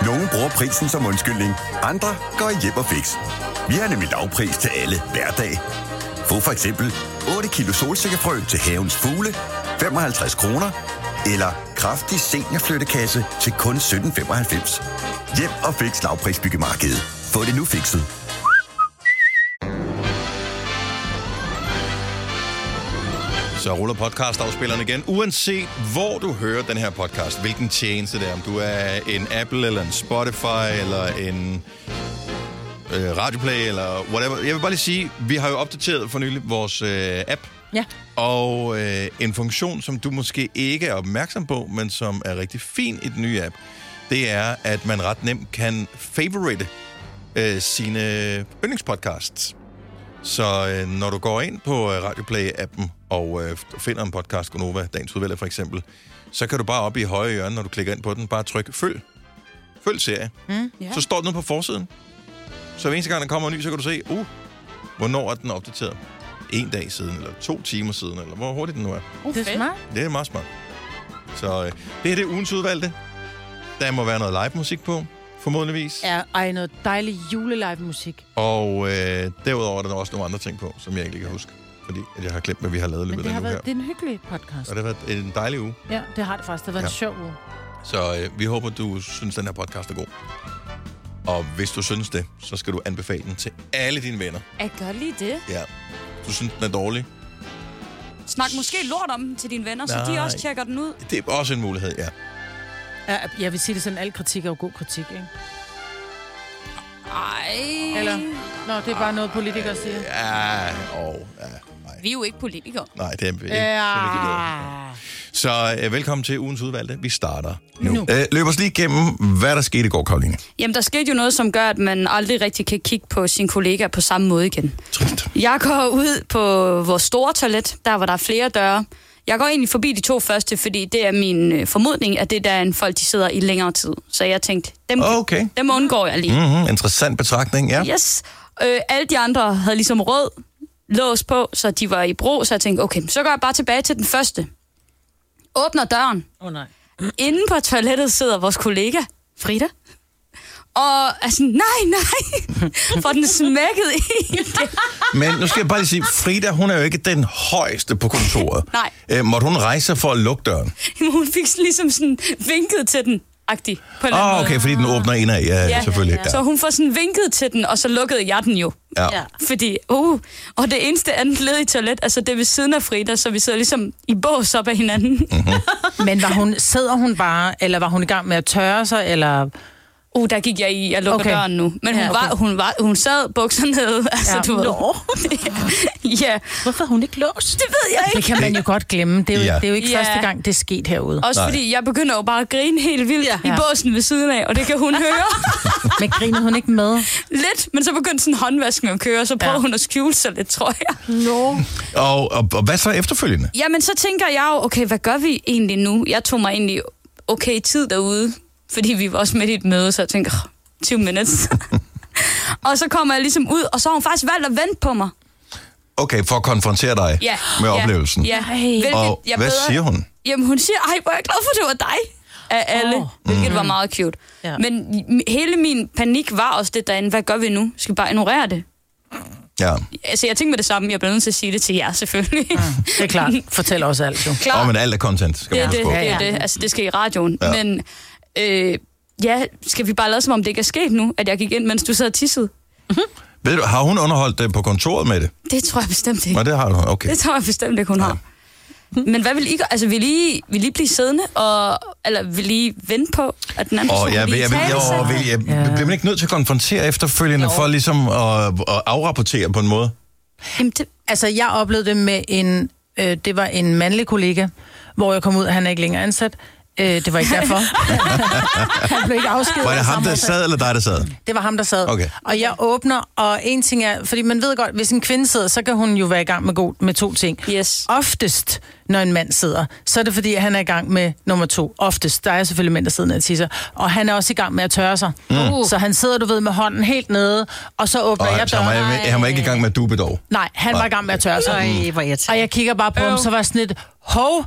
Nogle bruger prisen som undskyldning, andre går i hjem og fix. Vi har nemlig lavpris til alle hverdag. Få for eksempel 8 kilo solsikkefrø til havens fugle, 55 kroner, eller kraftig seniorflyttekasse til kun 17,95. Hjem og fix lavprisbyggemarkedet. Få det nu fikset. Så ruller podcastafspilleren igen. Uanset hvor du hører den her podcast, hvilken tjeneste det er, om du er en Apple eller en Spotify eller en Radioplay eller whatever. Jeg vil bare lige sige, vi har jo opdateret for nylig vores app. Ja. Og en funktion, som du måske ikke er opmærksom på, men som er rigtig fin i den nye app, det er, at man ret nemt kan favorite sine yndlingspodcasts. Så når du går ind på Radioplay-appen og finder en podcast, Gonova, Dagens Udvalg for eksempel, så kan du bare op i højre hjørne, når du klikker ind på den, bare trykke følg. Følg serie. Yeah. Så står den på forsiden. Så hver eneste gang, der kommer en ny, så kan du se, hvornår er den opdateret. 1 dag siden, eller 2 timer siden, eller hvor hurtigt den nu er. Det er smart. Det er meget smart. Så det her det er ugens udvalgte. Der må være noget live-musik på, formodentligvis. Ja, noget dejlig julelive-musik. Og derudover er der også nogle andre ting på, som jeg ikke kan huske. Fordi at jeg har glemt, hvad vi har lavet løbet af den uge her. Det er en hyggelig podcast. Og det har været en dejlig uge. Ja, det har det faktisk. Det har været en sjov uge. Så vi håber, du synes, den her podcast er god. Og hvis du synes det, så skal du anbefale den til alle dine venner. Jeg gør lige det. Ja. Du synes, den er dårlig? Snak måske lort om den til dine venner, så de også tjekker den ud. Det er også en mulighed, ja. Jeg vil sige det sådan, al kritik er jo god kritik, ikke? Ej. Eller? Nå, det er bare noget, politikere siger. Ja, nej. Vi er jo ikke politikere. Nej, det er ikke. Så velkommen til ugens udvalgte. Vi starter nu. Løb os lige igennem, hvad der skete i går, Karoline. Jamen, der skete jo noget, som gør, at man aldrig rigtig kan kigge på sin kollega på samme måde igen. Trist. Jeg går ud på vores store toilet, der hvor der er flere døre. Jeg går egentlig forbi de 2 første, fordi det er min formodning, at det der er en folk, de sidder i længere tid. Så jeg tænkte, dem undgår jeg lige. Mm-hmm. Interessant betragtning, ja. Yes. Alle de andre havde ligesom rød lås på, så de var i brug, så jeg tænkte, okay, så går jeg bare tilbage til den første. Åbner døren. Nej. Inde på toilettet sidder vores kollega, Frida. Og altså, nej, for den smækkede i. Men nu skal jeg bare lige sige, Frida, hun er jo ikke den højeste på kontoret. Nej. Måtte hun rejse sig for at lukke døren? Hun fik ligesom sådan vinket til den. Agtig, på en eller anden måde. Okay, fordi den åbner indad, ja, selvfølgelig. Ja. Så hun får sådan vinket til den, og så lukkede jeg den jo. Ja. Fordi, og det eneste andet led i toilet, altså det er ved siden af Frida, så vi sidder ligesom i bås op af hinanden. Mm-hmm. Men sidder hun bare, eller var hun i gang med at tørre sig, eller... Der gik jeg i, jeg lukker døren nu. Men hun sad bukserne nede, altså du ved. Ja. Hvorfor har hun ikke låst? Det ved jeg ikke. Det kan man jo godt glemme. Det er jo ikke første gang, det er sket herude. Også fordi jeg begynder jo bare at grine helt vildt i båsen ved siden af, og det kan hun høre. Men griner hun ikke med? Lidt, men så begyndte sådan håndvasken at køre, så prøver hun at skjule sig lidt, tror jeg. Og hvad så efterfølgende? Jamen, så tænker jeg jo, okay, hvad gør vi egentlig nu? Jeg tog mig egentlig okay tid derude, fordi vi var også midt i et møde, så jeg tænkte, 20 minutes. Og så kommer jeg ligesom ud, og så har hun faktisk valgt at vente på mig. Okay, for at konfrontere dig med oplevelsen. Ja. Og hvad siger hun? Jamen, hun siger, hvor er jeg glad for, det var dig. Af alle, hvilket var meget cute. Ja. Men hele min panik var også det derinde, hvad gør vi nu? Skal vi bare ignorere det? Ja. Altså, jeg tænker med det samme, jeg bliver nødt til at sige det til jer, selvfølgelig. Det er klart. Fortæl også alt, jo. Men alt er content, skal man huske på. Det er det. Altså, det skal i radioen. Ja. Men skal vi bare lade som om det ikke er sket nu, at jeg gik ind, mens du sad og tissede? Mm-hmm. Ved du, har hun underholdt det på kontoret med det? Det tror jeg bestemt ikke. Nå, det har hun, okay. Det tror jeg bestemt ikke, hun har. Men hvad vil I gøre? Altså, vil I blive siddende, eller vil I vente på, at den anden person bliver man ikke nødt til at konfrontere efterfølgende, for ligesom at afrapportere på en måde? Jamen, altså, jeg oplevede det med det var en mandlig kollega, hvor jeg kom ud, han er ikke længere ansat. Det var ikke derfor. Han blev ikke afskedet. Var det ham, der sad, eller dig, der sad? Det var ham, der sad. Okay. Og jeg åbner, og en ting er, fordi man ved godt, hvis en kvinde sidder, så kan hun jo være i gang med 2 ting. Yes. Oftest, når en mand sidder, så er det fordi, han er i gang med nummer 2. Oftest. Der er selvfølgelig mænd, der sidder og tisser. Og han er også i gang med at tørre sig. Så han sidder, du ved, med hånden helt nede, og så åbner jeg døren. Han var ikke i gang med at dube dog? Nej, han var i gang med at tørre sig. Og jeg kigger bare på ham, så var sådan et,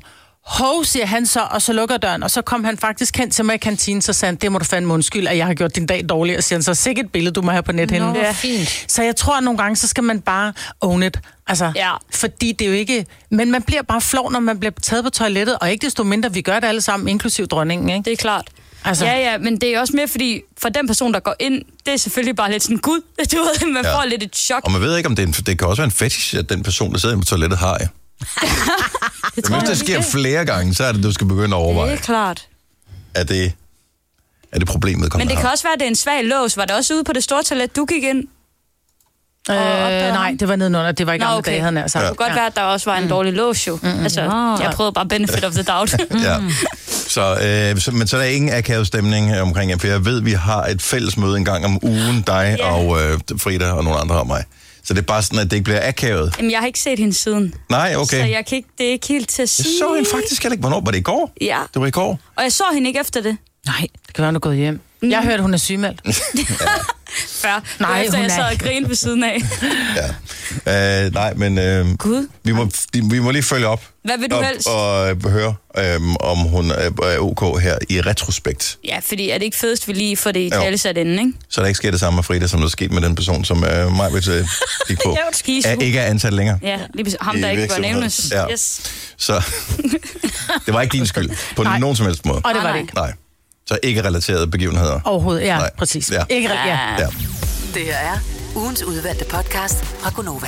hov, siger han så, og så lukker døren, og så kom han faktisk hen til mig i kantinen, så sagde han, det må du fandme undskyld, at jeg har gjort din dag dårlig, og siger han så, sikkert et billede, du må have på net henne. Ja. Fint. Så jeg tror, at nogle gange, så skal man bare own it. Altså, fordi det er jo ikke... Men man bliver bare flov, når man bliver taget på toilettet, og ikke desto mindre, vi gør det alle sammen, inklusiv dronningen, ikke? Det er klart. Altså. Ja, men det er også mere, fordi for den person, der går ind, det er selvfølgelig bare lidt sådan, gud, du ved, man får lidt et chok. Og man ved ikke, om det kan også være en fetish, at den person, der sidder på toilettet, har. Ja. Hvis det sker flere gange, så er det, du skal begynde at overveje. Det er klart. Er det problemet, men det kan også være, at det er en svag lås. Var det også ude på det store toilet, du gik ind? Nej, det var nedenunder. Det var i gamle dage, havde jeg sagt. Det kunne godt være, at der også var en dårlig lås, jo. Altså, jeg prøvede bare benefit of the doubt. Men så er der ingen akavet stemning omkring jer, for jeg ved, at vi har et fælles møde en gang om ugen, dig og Frida og nogle andre og mig. Så det er bare sådan, at det ikke bliver akavet. Jamen, jeg har ikke set hende siden. Nej, okay. Så jeg kan ikke, det er ikke helt til at sige. Jeg så hende faktisk heller ikke. Hvornår var det i går? Ja. Det var i går. Og jeg så hende ikke efter det. Nej, det kan være, hun er gået hjem. Jeg hørte, hun er sygemeldt. Før. Nej, efter jeg sad og grinede ved siden af. Nej, men Gud. Vi må lige følge op. Hvad vil du helst? Og høre, om hun er ok her i retrospekt. Ja, fordi er det ikke fedest, vi lige får det i talesat inden, ikke? Så der ikke sker det samme med Frida, som der skete med den person, som mig vil kigge på. Ikke er ansat længere. Ja, lige ham, der ikke var nævnes. Ja. Yes. Så det var ikke din skyld på nogen som helst måde. Og det var det ikke. Nej. Så ikke relaterede begivenheder. Overhovedet, ja, nej. Præcis. Ja. Ikke ja. Det her er ugens udvalgte podcast fra Gonova.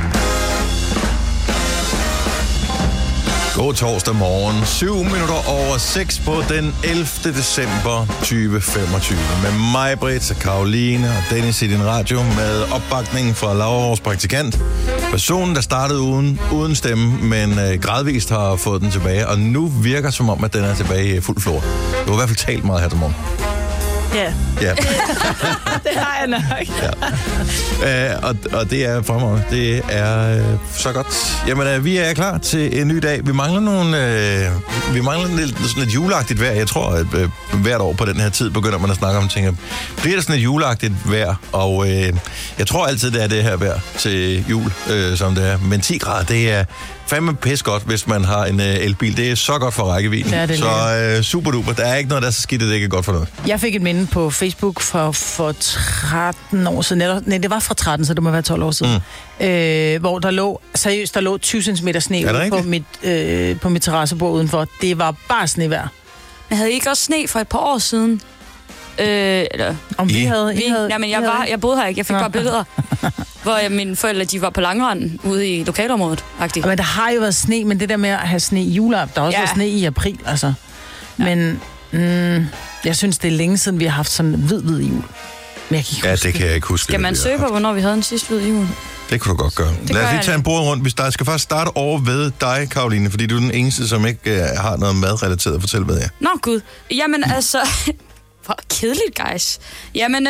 God torsdag morgen. 7 minutter over 6 på den 11. december 2025. Med mig, Britt, og Karoline og Dennis i din radio. Med opbakningen fra Laura, vores praktikant. Personen, der startede uden stemme, men gradvist har fået den tilbage. Og nu virker som om, at den er tilbage i fuld flor. Du har i hvert fald talt meget her til morgen. Ja. Det har jeg nok. Og det er fremragende. Det er så godt. Jamen, vi er klar til en ny dag. Vi mangler sådan et juleagtigt vejr. Jeg tror, at hvert år på den her tid begynder man at snakke om ting. Bliver der sådan et juleagtigt vejr? Og jeg tror altid, det er det her vejr til jul, som det er. Men 10 grader, det er fandme pis godt, hvis man har en elbil. Det er så godt for rækkevidden. Så super duper. Der er ikke noget, der er så skidt, at det ikke er godt for noget. Jeg fik et minde på Facebook for 13 år siden. Nej, det var fra 13, så det må være 12 år siden. Hvor der lå 20 cm sne på mit terrassebord udenfor. Det var bare snevejr. Jeg havde ikke også sne for et par år siden. Om vi havde... Jamen, jeg boede her ikke. Jeg fik bare billeder, hvor mine forældre, de var på langrenden ude i lokalområdet. Men der har jo været sne, men det der med at have sne i juleaften, der har også været sne i april, altså. Men jeg synes, det er længe siden, vi har haft sådan hvid jul. Men jeg kan ikke huske det kan jeg ikke huske. Skal man søge på, hvornår vi havde en sidste hvid jul? Det kunne du godt gøre. Lad os lige tage en bord rundt. Vi skal først starte over ved dig, Karoline, fordi du er den eneste, som ikke har noget madrelateret at fortælle ved jer. Nå, Gud. Jamen, altså... Hvor kedeligt, guys. Jamen,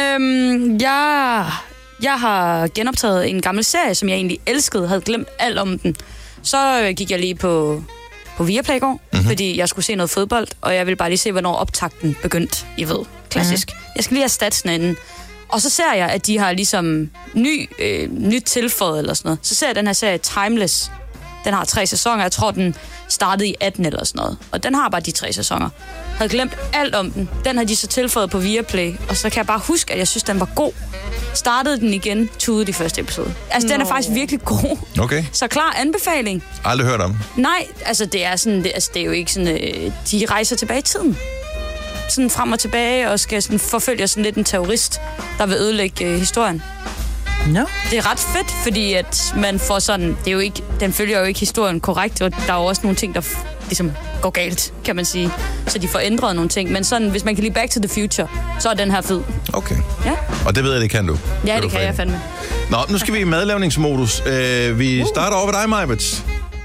jeg har genoptaget en gammel serie, som jeg egentlig elskede, havde glemt alt om den. Så gik jeg lige på Viaplay i går, fordi jeg skulle se noget fodbold, og jeg ville bare lige se, hvornår optakten begyndte. I ved, klassisk. Jeg skal lige have statsen inden. Og så ser jeg, at de har ligesom nyt tilføjet eller sådan noget. Så ser jeg den her serie Timeless. Den har 3 sæsoner. Jeg tror, den startede i 18 eller sådan noget. Og den har bare de 3 sæsoner. Jeg havde glemt alt om den. Den har de så tilføjet på Viaplay. Og så kan jeg bare huske, at jeg synes, den var god. Startede den igen, tudede de første episode. Altså, den er faktisk virkelig god. Okay. Så klar anbefaling. Aldrig hørt om. Nej, altså det er sådan, det er jo ikke sådan, de rejser tilbage i tiden. Sådan frem og tilbage, og skal sådan forfølge sådan lidt en terrorist, der vil ødelægge historien. No. Det er ret fedt, fordi at man får sådan, det er jo ikke, den følger jo ikke historien korrekt, og der er jo også nogle ting, der ligesom går galt, kan man sige. Så de får ændret nogle ting, men sådan, hvis man kan lide Back to the Future, så er den her fed. Okay. Ja. Og det ved jeg, det kan du. Ja, det kan jeg fandme. Nå, nu skal vi i madlavningsmodus. Vi starter over ved dig, Majbert.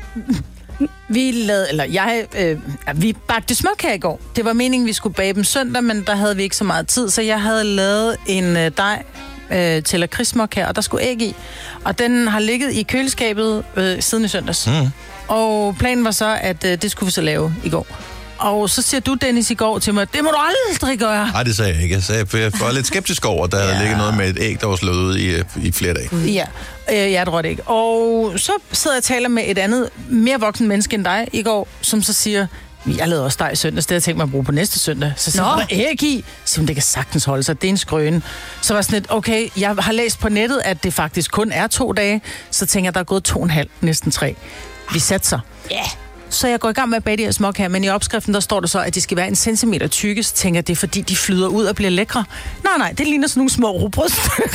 Vi bagte småkager i går. Det var meningen, vi skulle bage dem søndag, men der havde vi ikke så meget tid, så jeg havde lavet en dej til lakridssmåkager, og der skulle æg i. Og den har ligget i køleskabet siden i søndags. Og planen var så, at det skulle vi så lave i går. Og så siger du, Dennis, i går til mig, det må du aldrig gøre. Nej, det sagde jeg ikke. Jeg var lidt skeptisk over, at der havde ligget noget med et æg, der var slået ud i flere dage. Ja, Jeg tror det ikke. Og så sidder jeg og taler med et andet, mere voksen menneske end dig i går, som så siger, jeg lavede også dig i søndag, det har jeg tænkt mig at bruge på næste søndag. Så siger jeg, der æg i? Så det kan sagtens holde sig, det er en skrøne. Så var sådan lidt, okay, jeg har læst på nettet, at det faktisk kun er 2 dage, så tænker jeg, der er gået 2,5, næsten 3. Vi satser. Ja. Yeah. Så jeg går i gang med at bage de her småkager, men i opskriften, der står der så, at de skal være 1 centimeter tykke, så tænker jeg, det er fordi, de flyder ud og bliver lækre. Nej, det ligner sådan nogle små rugbrødstykker.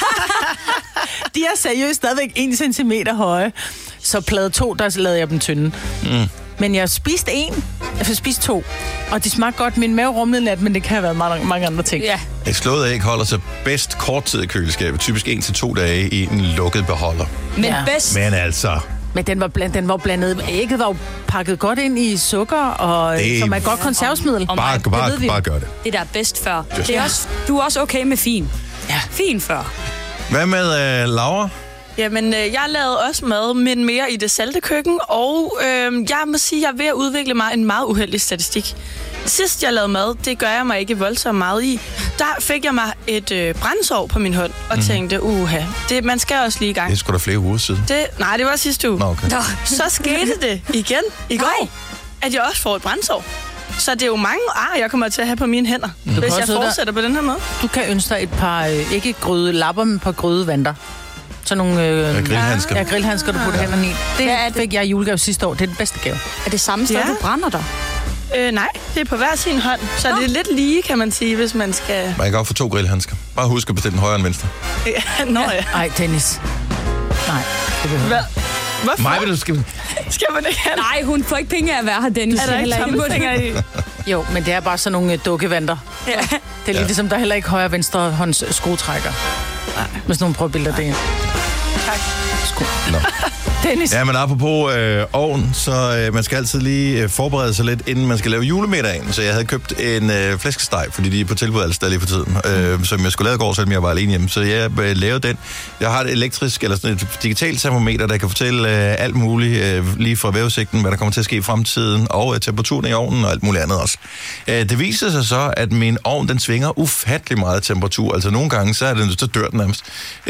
De er seriøst stadigvæk 1 centimeter høje. Så plade 2, der lavede jeg dem tynde. Men jeg spiste 1, jeg spiste 2, og de smagte godt. Min mave rumlede nat, men det kan have været mange andre ting. Ja. Et slået æg holder sig bedst kort tid i køleskabet. Typisk 1 til 2 dage i en lukket beholder. Men bedst... Men altså... Men den var blandet. Ægget var jo pakket godt ind i sukker, og som er et godt konservesmiddel. Bare gør det. Det der er bedst før. Det er også, du er også okay med fin. Ja. Fin før. Hvad med Laura? Jamen, jeg lavede også mad, men mere i det salte køkken, og jeg må sige, at jeg er ved at udvikle mig en meget uheldig statistik. Sidst jeg lavede mad, det gør jeg mig ikke voldsomt meget i, der fik jeg mig et brændsår på min hånd, og tænkte, man skal også lige i gang. Det er sgu da flere uger siden. Nej, det var sidste uge. Nå, okay. Så skete det igen i går, at jeg også får et brændsår. Så det er jo mange ar, jeg kommer til at have på mine hænder, hvis jeg fortsætter på den her måde. Du kan ønske dig et par, ikke gryde lapper, men et par grydevanter. Sådan nogle grillhandsker. Ja, grillhandsker, du putter hænderne i. Det fik jeg i julegave sidste år. Det er den bedste gave. Er det samme sted, du brænder dig? Nej, det er på hver sin hånd. Så det er lidt lige, kan man sige, hvis man skal... Man kan godt få 2 grillhandsker. Bare husk at bestille den højre end venstre. Ja. Ej, Dennis. Nej, det behøver jeg. Hvorfor? Mig vil du skal man ikke have? Nej, hun får ikke penge af at være her, Dennis. Er der ikke tommelfinger i? Jo, men det er bare sådan nogle dukkevanter. Ja. Det er lidt ligesom, der er heller ikke højre og venstre hånds skruetrækker. Nej. Hvis nogen prøver at bilde det ind. Tak. Nå. Dennis. Ja, men apropos ovn, så man skal altid lige forberede sig lidt, inden man skal lave julemiddagen. Så jeg havde købt en flæskesteg, fordi de er på tilbud alle steder lige for tiden, som jeg skulle lave i går, selvom jeg var alene hjemme. Så jeg lavede den. Jeg har et elektrisk, eller sådan et digitalt termometer, der kan fortælle alt muligt, lige fra vejrudsigten, hvad der kommer til at ske i fremtiden, og temperaturen i ovnen og alt muligt andet også. Det viser sig så, at min ovn, den svinger ufattelig meget temperatur. Altså nogle gange, så dør den nærmest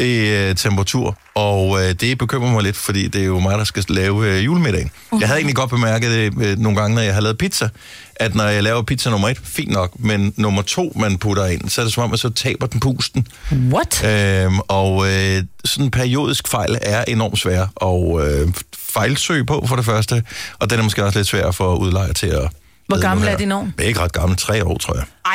i temperatur. Og det bekymrer mig lidt, fordi det er jo mig, der skal lave julemiddagen. Jeg havde egentlig godt bemærket det nogle gange, når jeg har lavet pizza, at når jeg laver pizza nummer 1, fint nok, men nummer 2, man putter ind, så er det som om, at så taber den pusten. What? Sådan en periodisk fejl er enormt svær at fejlsøge på, for det første, og den er måske også lidt svær for udlejer til at... Hvor gammel er din ovn? Det er ikke ret gammel, 3 år, tror jeg. Ej!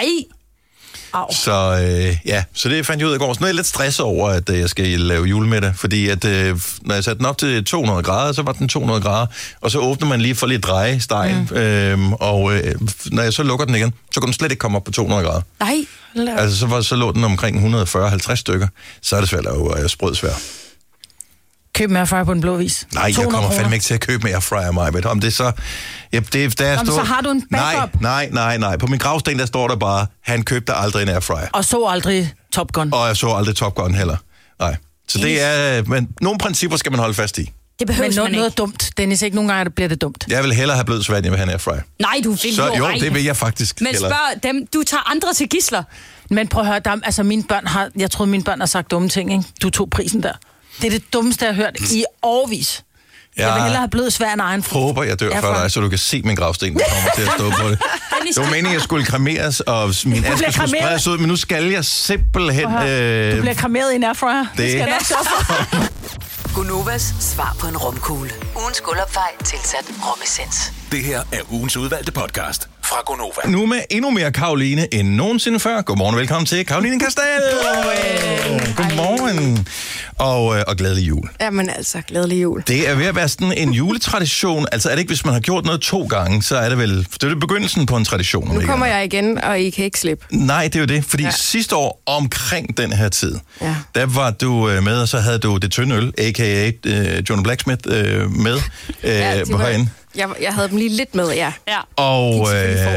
Så det fandt jeg ud af i går. Så nu er jeg lidt stresset over, at jeg skal lave julemiddag, fordi at, når jeg satte den op til 200 grader, så var den 200 grader, og så åbner man lige for lidt dreje stegen, når jeg så lukker den igen, så kan den slet ikke komme op på 200 grader. Nej. Altså, så lå den omkring 140-50 stykker, så er det svært at lave sprødsvær. Køb med airfryer på en blå vis. Nej, jeg kommer fandme ikke til at købe med airfryer, mig. Om det så... Ja, så har du en backup. Nej. På min gravsten, der står der bare, han købte aldrig en airfryer. Og så aldrig Top Gun. Og jeg så aldrig Top Gun heller. Nej. Så det er... Men nogle principper skal man holde fast i. Det behøver man ikke. Noget dumt. Dennis, ikke nogle gange bliver det dumt. Jeg vil hellere have blød svær, end jeg vil have en airfryer. Nej, du vil jo det vil jeg faktisk men hellere. spørg dem, du tager andre til gidsler. Men prøv at høre, mine børn har... Jeg troede, mine børn har sagt dumme ting, ikke? Du tog prisen der. Det er det dummeste, jeg har hørt i årevis. Jeg vil hellere have blød svær end egen fru. Håber, jeg dør for dig, så du kan se min gravsten, der kommer til at stå på det. Det var meningen, at jeg skulle kremeres, og min aske skulle spredes ud, men nu skal jeg simpelthen... Du bliver kremeret i en airfryer. Det skal jeg nok sørge for. Gunovas svar på en romkugle. Ugens guldopfej tilsat romessens. Det her er ugens udvalgte podcast fra Gonova. Nu med endnu mere Karoline end nogensinde før. Godmorgen og velkommen til Karoline Kastel. Godmorgen. Og glædelig jul. Jamen altså, glædelig jul. Det er ved at være sådan en juletradition. Altså er det ikke, hvis man har gjort noget 2 gange, så er det vel... Det er det begyndelsen på en tradition. Nu kommer jeg igen, og I kan ikke slippe. Nej, det er jo det. Fordi sidste år omkring den her tid, der var du med, og så havde du det tynde øl, a.k.a. John Blacksmith, med på herinde. Jeg havde dem lige lidt med, ja. Og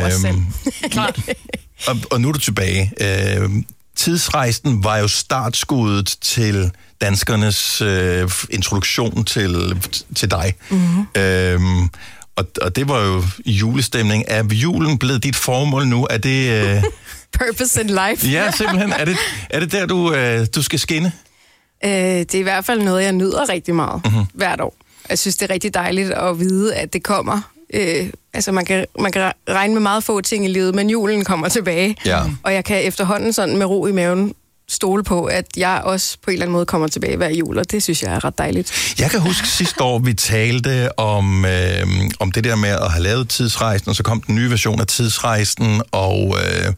nu er du tilbage. Tidsrejsen var jo startskuddet til danskernes introduktion til dig. Mm-hmm. Og det var jo julestemning. Er julen blevet dit formål nu? Er det... Purpose in life. Ja, simpelthen. Er det der, du skal skinne? Det er i hvert fald noget, jeg nyder rigtig meget hvert år. Jeg synes, det er rigtig dejligt at vide, at det kommer. Altså, man kan regne med meget få ting i livet, men julen kommer tilbage. Ja. Og jeg kan efterhånden sådan med ro i maven stole på, at jeg også på en eller anden måde kommer tilbage hver jul, og det synes jeg er ret dejligt. Jeg kan huske sidste år, vi talte om det der med at have lavet Tidsrejsen, og så kom den nye version af Tidsrejsen, og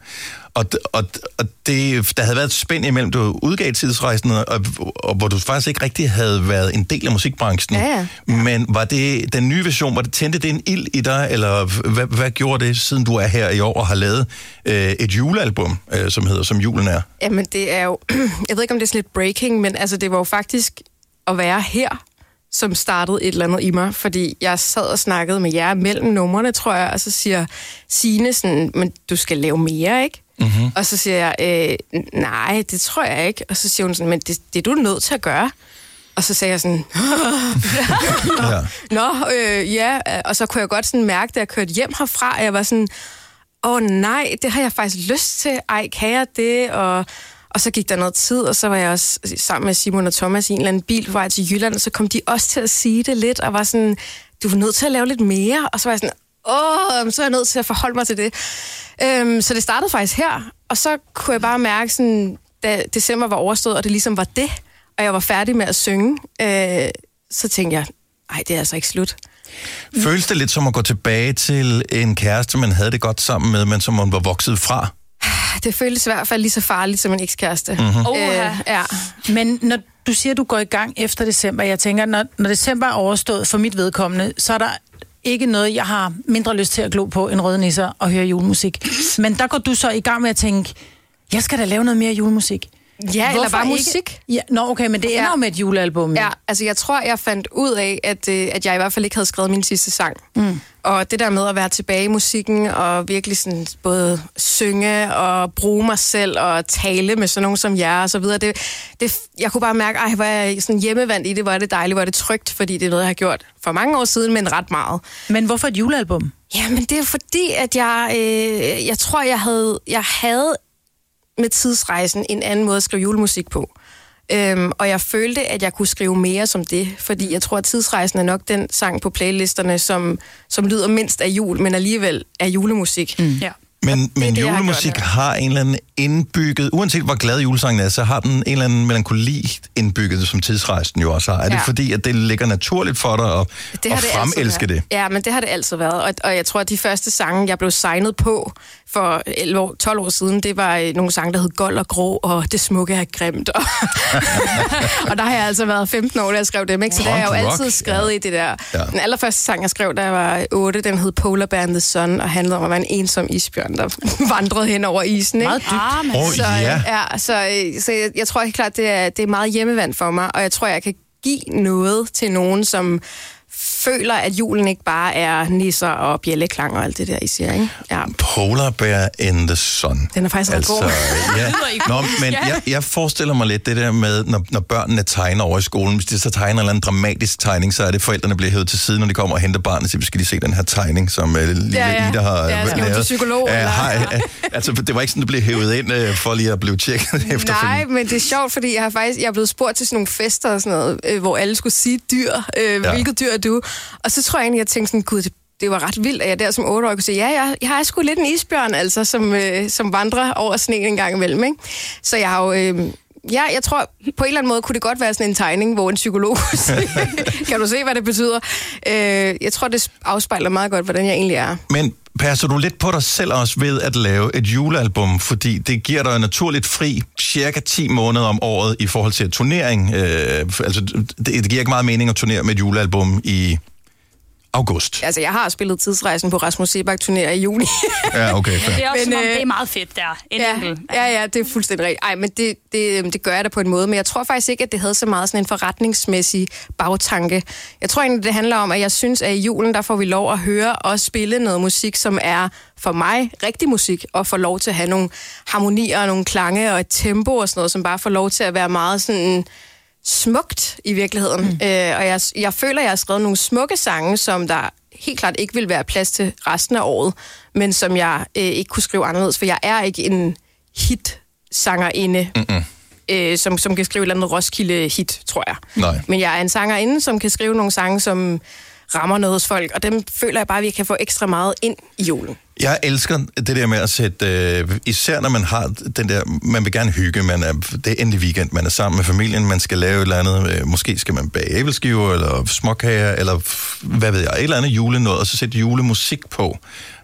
det, der havde været et spænd imellem, du udgav Tidsrejsen, og hvor du faktisk ikke rigtig havde været en del af musikbranchen. Ja. Men var det den nye version, tændte det en ild i dig, eller hvad gjorde det, siden du er her i år og har lavet et julealbum, som hedder Som julen er? Jamen, det er jo... Jeg ved ikke, om det er sådan lidt breaking, men altså, det var jo faktisk at være her, som startede et eller andet i mig, fordi jeg sad og snakkede med jer mellem numrene, tror jeg, og så siger Signe sådan, men du skal lave mere, ikke? Mm-hmm. Og så siger jeg, nej, det tror jeg ikke. Og så siger hun sådan, men det er du nødt til at gøre. Og så sagde jeg sådan, ja. Og så kunne jeg godt sådan mærke, da jeg kørte hjem herfra, at jeg var sådan, nej, det har jeg faktisk lyst til. Ej, kan jeg det? Og så gik der noget tid, og så var jeg også sammen med Simon og Thomas i en eller anden bil på vej til Jylland, og så kom de også til at sige det lidt, og var sådan, du er nødt til at lave lidt mere. Og så var jeg sådan, så er jeg nødt til at forholde mig til det. Så det startede faktisk her, og så kunne jeg bare mærke, sådan, da december var overstået, og det ligesom var det, og jeg var færdig med at synge, så tænkte jeg, nej, det er altså ikke slut. Føles det lidt som at gå tilbage til en kæreste, man havde det godt sammen med, men som man var vokset fra? Det føles i hvert fald lige så farligt som en ekskæreste. Mm-hmm. Ja. Men når du siger, du går i gang efter december, jeg tænker, når december er overstået for mit vedkommende, så er der ikke noget, jeg har mindre lyst til at glo på end røde nisser og høre julemusik. Men der går du så i gang med at tænke, jeg skal da lave noget mere julemusik. Ja, hvorfor eller bare ikke? musik. Ja, okay, men det ender jo med et julealbum. Ja, altså jeg tror, jeg fandt ud af, at jeg i hvert fald ikke havde skrevet min sidste sang. Mm. Og det der med at være tilbage i musikken, og virkelig sådan både synge og bruge mig selv, og tale med sådan nogen som jer og så videre, jeg kunne bare mærke, hvor jeg sådan hjemmevandt i det, hvor er det dejligt, hvor er det trygt, fordi det er noget, jeg har gjort for mange år siden, men ret meget. Men hvorfor et julealbum? Jamen det er fordi, at jeg tror, jeg havde med Tidsrejsen en anden måde at skrive julemusik på. Og jeg følte, at jeg kunne skrive mere som det, fordi jeg tror, at Tidsrejsen er nok den sang på playlisterne, som lyder mindst af jul, men alligevel er julemusik. Mm. Ja. Men julemusik har en eller anden indbygget, uanset hvor glad julesangen er, så har den en eller anden melankoli indbygget, som Tidsrejsen jo også har. Er det fordi, at det ligger naturligt for dig at fremelske det? Ja, men det har det altid været. Og jeg tror, at de første sange, jeg blev signet på for 12 år siden, det var nogle sange, der hed Gold og Grå, og Det smukke er grimt. Og der har jeg altså været 15 år, da jeg skrev dem, ikke? Så der har jeg jo altid skrevet i det der. Ja. Den allerførste sang, jeg skrev, da jeg var 8, den hed Polar Bear and the Sun, og handlede om at være en ensom isbjørn, der vandrede hen over isen, ikke? Meget dybt. Så jeg tror helt klart, det er meget hjemmevand for mig, og jeg tror, jeg kan give noget til nogen, som føler, at julen ikke bare er nisser og bjælleklang og alt det der, I siger, ikke? Ja. Polar Bear in the Sun. Den er faktisk ret god. Ja. Nå, men jeg forestiller mig lidt det der med, når børnene tegner over i skolen, hvis de så tegner en eller anden dramatisk tegning, så er det forældrene bliver hævet til siden, når de kommer og henter barnet, så skal de se den her tegning, som lille Ida har lavet. Ja, psykolog, altså, det var ikke sådan, du blev hævet ind for lige at blive tjekket efterfølgende. Nej, men det er sjovt, fordi jeg er blevet spurgt til sådan nogle fester og sådan noget, hvor alle skulle sige dyr. Hvilket dyr er du? Og så tror jeg egentlig, jeg tænkte sådan, gud, det var ret vildt, at jeg der som 8-årig kunne sige, jeg har sgu lidt en isbjørn, altså, som vandrer over sneen en gang imellem, ikke? Så jeg har jo... jeg tror, på en eller anden måde kunne det godt være sådan en tegning, hvor en psykolog kan du se, hvad det betyder? Jeg tror, det afspejler meget godt, hvordan jeg egentlig er. Men passer du lidt på dig selv også ved at lave et julealbum, fordi det giver dig naturligt fri cirka 10 måneder om året i forhold til turnering. Altså, det giver ikke meget mening at turnere med et julealbum i august. Altså, jeg har spillet Tidsrejsen på Rasmus Seebach-turnéer i juni. Ja, okay. Ja, det er også, det er meget fedt der. Ja, det er fuldstændig rigtigt. Ej, men det gør jeg da på en måde, men jeg tror faktisk ikke, at det havde så meget sådan en forretningsmæssig bagtanke. Jeg tror egentlig, det handler om, at jeg synes, at i julen, der får vi lov at høre og spille noget musik, som er for mig rigtig musik, og får lov til at have nogle harmonier og nogle klange og et tempo og sådan noget, som bare får lov til at være meget sådan smukt i virkeligheden. Og jeg føler, at jeg har skrevet nogle smukke sange, som der helt klart ikke vil være plads til resten af året, men som jeg ikke kunne skrive anderledes, for jeg er ikke en hit-sangerinde som kan skrive et eller andet Roskilde-hit, tror jeg. Nej. Men jeg er en sangerinde, som kan skrive nogle sange, som rammer noget hos folk, og dem føler jeg bare, at vi kan få ekstra meget ind i julen. Jeg elsker det der med at sætte, især når man har den der, man vil gerne hygge, det er endelig weekend, man er sammen med familien, man skal lave et eller andet, måske skal man bage æbleskiver, eller småkager, eller hvad ved jeg, et eller andet julenåd, og så sætte julemusik på.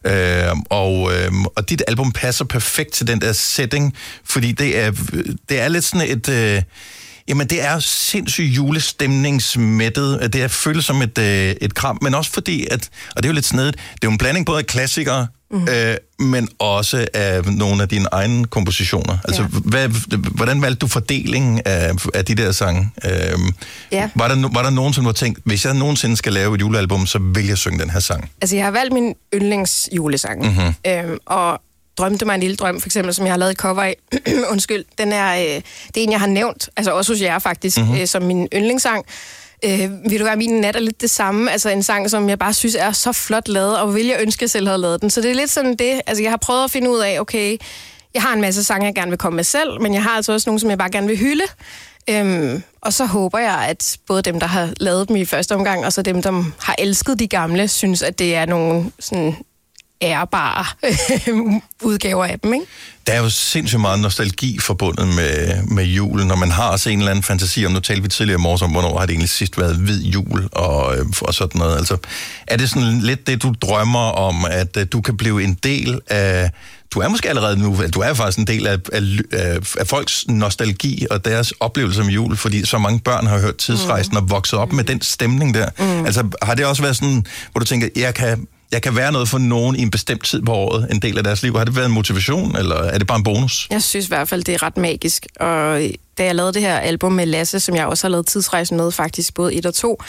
Og dit album passer perfekt til den der setting, fordi det er lidt sådan et... Jamen, det er sindssygt julestemningsmættet. Det føles som et kram, men også fordi, og det er jo lidt snedigt, det er jo en blanding både af klassikere, men også af nogle af dine egne kompositioner. Altså, hvordan valgte du fordelingen af de der sange? Var der nogen, som du har tænkt, hvis jeg nogensinde skal lave et julealbum, så vil jeg synge den her sang? Altså, jeg har valgt min yndlingsjulesang, og Drømte mig en lille drøm, for eksempel, som jeg har lavet et cover af. Undskyld, det er en, jeg har nævnt, altså også hos jer faktisk, som min yndlingssang. Vil du være, min nat er lidt det samme, altså en sang, som jeg bare synes er så flot lavet, og vil jeg ønske, jeg selv havde lavet den. Så det er lidt sådan det, altså jeg har prøvet at finde ud af, okay, jeg har en masse sange, jeg gerne vil komme med selv, men jeg har altså også nogle, som jeg bare gerne vil hylde. Og så håber jeg, at både dem, der har lavet dem i første omgang, og så dem, der har elsket de gamle, synes, at det er nogle sådan ærbare udgaver af dem, ikke? Der er jo sindssygt meget nostalgi forbundet med julen, når man har også en eller anden fantasi om, nu talte vi tidligere i morges om, hvornår har det egentlig sidst været hvid jul og sådan noget. Altså, er det sådan lidt det, du drømmer om, at du kan blive en del af... Du er måske allerede nu, du er faktisk en del af folks nostalgi og deres oplevelse med jul, fordi så mange børn har hørt Tidsrejsen og vokset op med den stemning der. Altså, har det også været sådan, hvor du tænker, jeg kan være noget for nogen i en bestemt tid på året, en del af deres liv. Har det været en motivation, eller er det bare en bonus? Jeg synes i hvert fald, det er ret magisk. Og da jeg lavede det her album med Lasse, som jeg også har lavet Tidsrejsen med, faktisk både 1 og 2,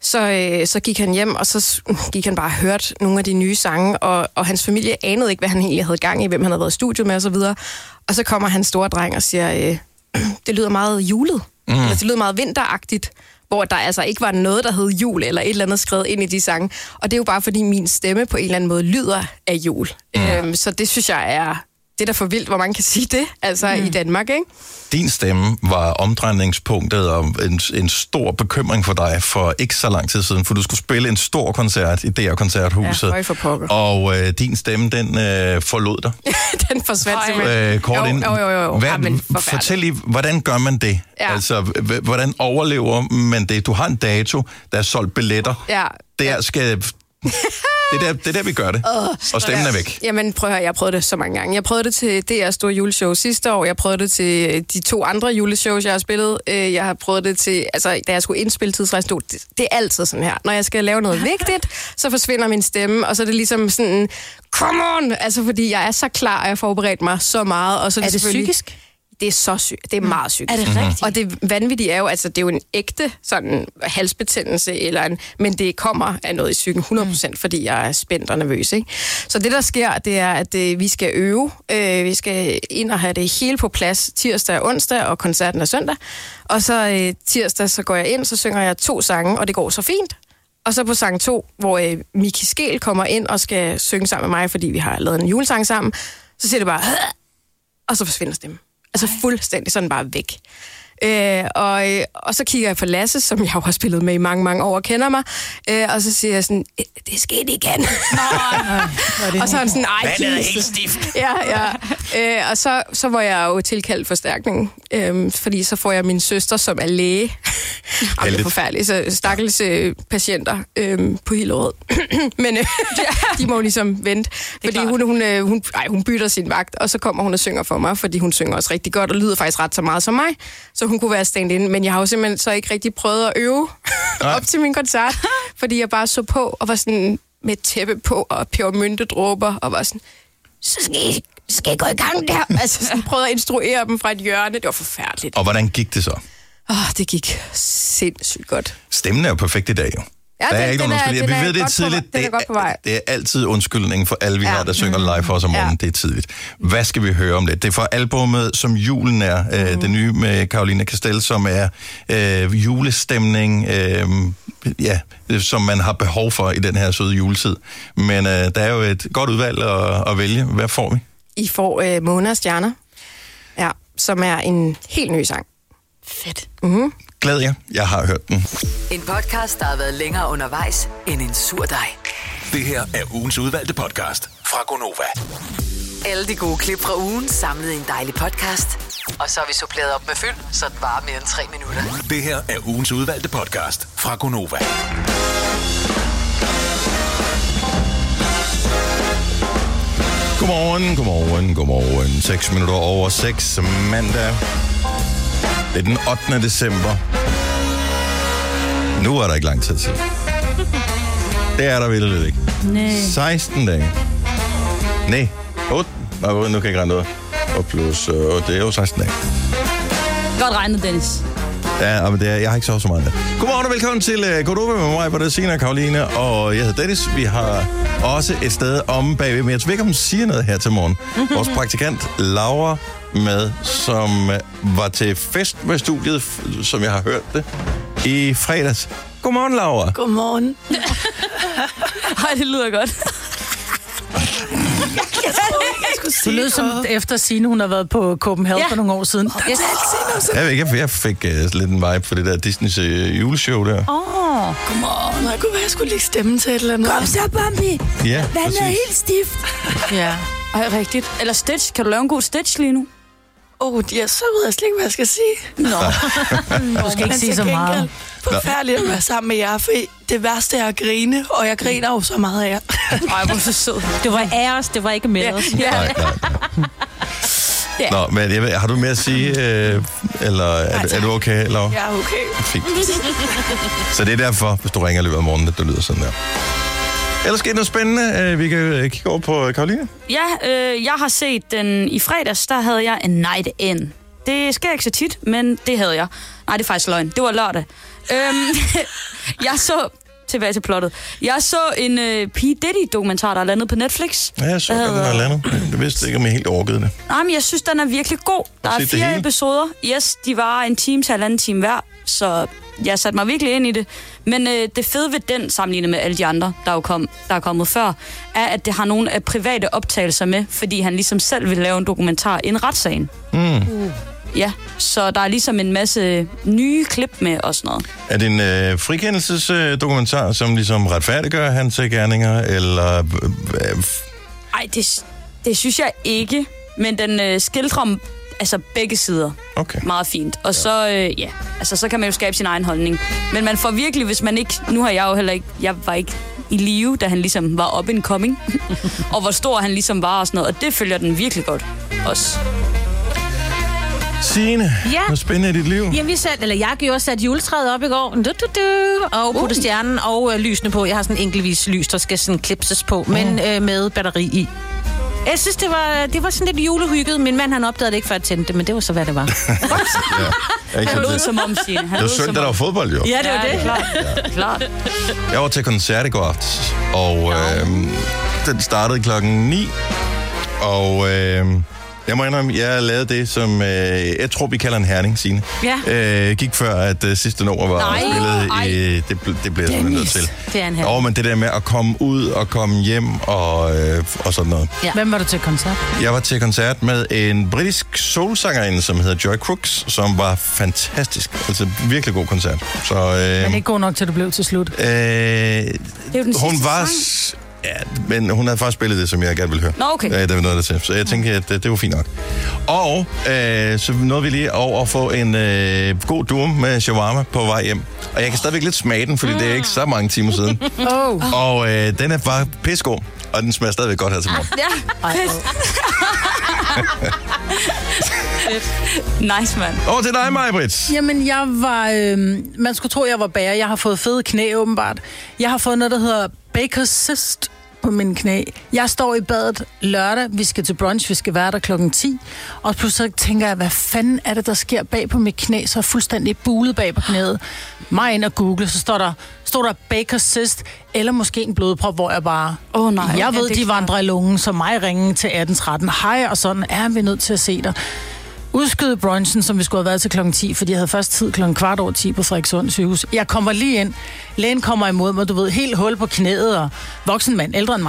så gik han hjem, og så gik han bare og hørt nogle af de nye sange, og hans familie anede ikke, hvad han egentlig havde gang i, hvem han havde været i studiet med osv. Og så kommer hans store dreng og siger, det lyder meget julet. Eller det lyder meget vinteragtigt, hvor der altså ikke var noget, der hed jul, eller et eller andet skrevet ind i de sange. Og det er jo bare, fordi min stemme på en eller anden måde lyder af jul. Så det synes jeg er det, der for vildt, hvor man kan sige det, altså i Danmark, ikke? Din stemme var omdrejningspunktet og en stor bekymring for dig for ikke så lang tid siden, for du skulle spille en stor koncert i DR Koncerthuset. Ja, for pokker. Og din stemme, den forlod dig. Den forsvandt simpelthen. Kort ind. Jo. Fortæl lige, hvordan gør man det? Ja. Altså, hvordan overlever man det? Du har en dato, der er solgt billetter. Ja. Der skal... Det er der, vi gør det. Og stemmen er væk. Jamen, prøv at høre, jeg prøvede det så mange gange. Jeg prøvede det til DR's store juleshow sidste år. Jeg prøvede det til de 2 andre juleshows, jeg har spillet. Jeg har prøvet det til, altså, da jeg skulle indspille Tidsrejsen. Det er altid sådan her. Når jeg skal lave noget vigtigt, så forsvinder min stemme, og så er det ligesom sådan, come on! Altså, fordi jeg er så klar, og jeg har forberedt mig så meget. Og så er det psykisk? Det er så sygt. Det er meget psykisk. Er det rigtigt? Og det vanvittige er jo, altså det er jo en ægte sådan halsbetændelse, men det kommer af noget i psyken 100%, fordi jeg er spændt og nervøs, ikke? Så det, der sker, det er, at vi skal øve. Vi skal ind og have det hele på plads tirsdag og onsdag, og koncerten er søndag. Og så tirsdag, så går jeg ind, så synger jeg 2 sange, og det går så fint. Og så på sang 2, hvor Miki Skel kommer ind og skal synge sammen med mig, fordi vi har lavet en julesang sammen, så siger det bare, og så forsvinder stemmen. Altså fuldstændig sådan bare væk. Og så kigger jeg på Lasse, som jeg jo har spillet med i mange, mange år og kender mig. Og så siger jeg sådan, det skete igen. Og så er han sådan, ej, vandet er helt stift. Ja. Og så var jeg jo tilkaldt forstærkning. Fordi så får jeg min søster, som er læge. Det er forfærdeligt. Så stakkels patienter på hele året. Men de må jo ligesom vente. Fordi hun bytter sin vagt, og så kommer hun og synger for mig, fordi hun synger også rigtig godt, og lyder faktisk ret så meget som mig. Så hun kunne være stand-in, men jeg har jo simpelthen så ikke rigtig prøvet at øve op til min koncert, fordi jeg bare så på og var sådan med tæppe på og pebermyntedråber og var sådan, så skal jeg gå i gang der? Altså sådan prøvede at instruere dem fra et hjørne. Det var forfærdeligt. Og hvordan gik det så? Det gik sindssygt godt. Stemmen er jo perfekt i dag, jo. Ja, der er ikke nogen undskyldning. Vi ved, det er tidligt. Det er altid undskyldning for alle, vi har, der synger live for os om morgenen. Det er tidligt. Hvad skal vi høre om det? Det er fra albumet, som julen er. Det nye med Caroline Castell, som er julestemning, som man har behov for i den her søde juletid. Men der er jo et godt udvalg at vælge. Hvad får vi? I får måner og stjerner. Ja. som er en helt ny sang. Fedt. Mm-hmm. Glæd jer. Jeg har hørt den. En podcast, der har været længere undervejs end en sur dej. Det her er ugens udvalgte podcast fra Gonova. Alle de gode klip fra ugen samlet i en dejlig podcast. Og så har vi suppleret op med fyld, så det varer mere end 3 minutter. Det her er ugens udvalgte podcast fra Gonova. Godmorgen. 6 minutter over 6 mandag. Det er den 8. december. Nu er der ikke lang tid til. Det er der virkelig ikke. Nej. 16 dage. Nej, 8. Nu kan jeg ikke regne noget. Og plus 8, det er jo 16 dage. Godt regnet, Dennis. Ja, men jeg har ikke så meget. Godmorgen og velkommen til Godova med mig, hvor det er Signe og Karoline, og jeg hedder Dennis. Vi har også et sted om bagved, men jeg tror ikke, om hun siger noget her til morgen. Vores praktikant Laura med, som var til fest med studiet, som jeg har hørt det, i fredags. Godmorgen, Laura. Godmorgen. Hej, det lyder godt. Du lød som efter Signe, hun har været på Copenhagen for nogle år siden. Yes. Jeg fik lidt en vibe for det der Disneys juleshow der. Godmorgen. Jeg kunne være, jeg skulle lægge stemmen til et eller andet. Kom så, Bambi. Ja, Vandet er helt stift. Ja. Ej, rigtigt. Eller Stitch. Kan du lave en god Stitch lige nu? Ja, så ved jeg slet ikke, hvad jeg skal sige. Nå. Du skal ikke sige så meget. Forfærdeligt at være sammen med jer, for det værste er at grine, og jeg griner jo så meget af jer. Ej, hvor så sød. Det var af os, det var ikke med os. Nej. Ja. Nå, men har du mere at sige, eller er du okay, Laura? Jeg er okay. Fint. Så det er derfor, hvis du ringer i løbet af morgenen, at det lyder sådan der. Ellers sker noget spændende. Vi kan kigge over på Karoline. Ja, jeg har set den i fredags, der havde jeg en night in. Det sker ikke så tit, men det havde jeg. Nej, det er faktisk løgn. Det var lørdag. Jeg så... Tilbage til plottet. Jeg så en P. Diddy-dokumentar, der er landet på Netflix. Ja, jeg så godt, den har landet. Jeg vidste ikke, om jeg helt orkede det. Nej, men jeg synes, den er virkelig god. Der er 4 episoder. Yes, de var 1 time til 1,5 time hver, så jeg satte mig virkelig ind i det. Men det fede ved den, sammenlignet med alle de andre, der er kommet før, er, at det har nogle af private optagelser med, fordi han ligesom selv vil lave en dokumentar i en retssagen. Ja, så der er ligesom en masse nye klip med og sådan noget. Er det en frikendelsesdokumentar, som ligesom retfærdiggør hans gerninger, eller... Ej, det synes jeg ikke, men den skildrer om begge sider. Okay. Meget fint. Og så, så kan man jo skabe sin egen holdning. Men man får virkelig, hvis man ikke... Nu har jeg jo heller ikke... Jeg var ikke i live, da han ligesom var up and coming. Og hvor stor han ligesom var og sådan noget. Og det følger den virkelig godt også. Signe, hvad spændende i dit liv? Jamen, jeg gjorde sat juletræet op i går, og putte stjernen og lysene på. Jeg har sådan enkeltvis lys, der skal sådan klipses på, men med batteri i. Jeg synes, det var sådan lidt julehygget. Min mand, han opdagede det ikke, før jeg tændte det, men det var så, hvad det var. Han lød som om, Signe. Det var søndag, der var fodbold, jo. Ja, det var det. Klart. Jeg var til koncert i går aftes, og den startede 9:00, og... Jeg må indrømme, jeg lavede det, som jeg tror, vi kalder en herning, Signe. Ja. Gik før, at sidste nummer var spillet i... Det bliver jeg simpelthen nødt til. Det er en herning. Men det der med at komme ud og komme hjem og sådan noget. Ja. Hvem var du til koncert? Jeg var til koncert med en britisk soulsangerinde, som hedder Joy Crooks, som var fantastisk. Altså virkelig god koncert. Så, men ikke god nok til, du blev til slut. Det er jo den hun var... sang. Ja, men hun havde faktisk spillet det, som jeg gerne ville høre. Nå, okay. Det var noget der til. Så jeg tænkte, at det var fint nok. Og så nåede vi lige over at få en god durum med shawarma på vej hjem. Og jeg kan stadigvæk lidt smage den, fordi det er ikke så mange timer siden. Og den er bare pissegod. Og den smager stadigvæk godt her til morgen. Ja, nice, mand. Over til dig, Maj-Brit. Jamen, jeg var... man skulle tro, jeg var bager. Jeg har fået fede knæ, åbenbart. Jeg har fået noget, der hedder Baker's Cyst på min knæ. Jeg står i badet lørdag. Vi skal til brunch. Vi skal være der 10:00. Og pludselig tænker jeg, hvad fanden er det, der sker bag på mit knæ? Så er fuldstændig bulet bag på knæet. Mig ind og google, så stod der Baker's Cyst, eller måske en blodprop, hvor jeg bare... nej. Jeg ved, de vandrer i lungen, så mig ringe til 18:13. Hej, og sådan er vi nødt til at se dig. Udskyde brunchen, som vi skulle have været til 10:00, fordi jeg havde først tid 10:15 på Frederikssund sygehus. Jeg kommer lige ind. Lægen kommer imod mig, du ved, helt hul på knæet, og voksen mand, ældre end mig.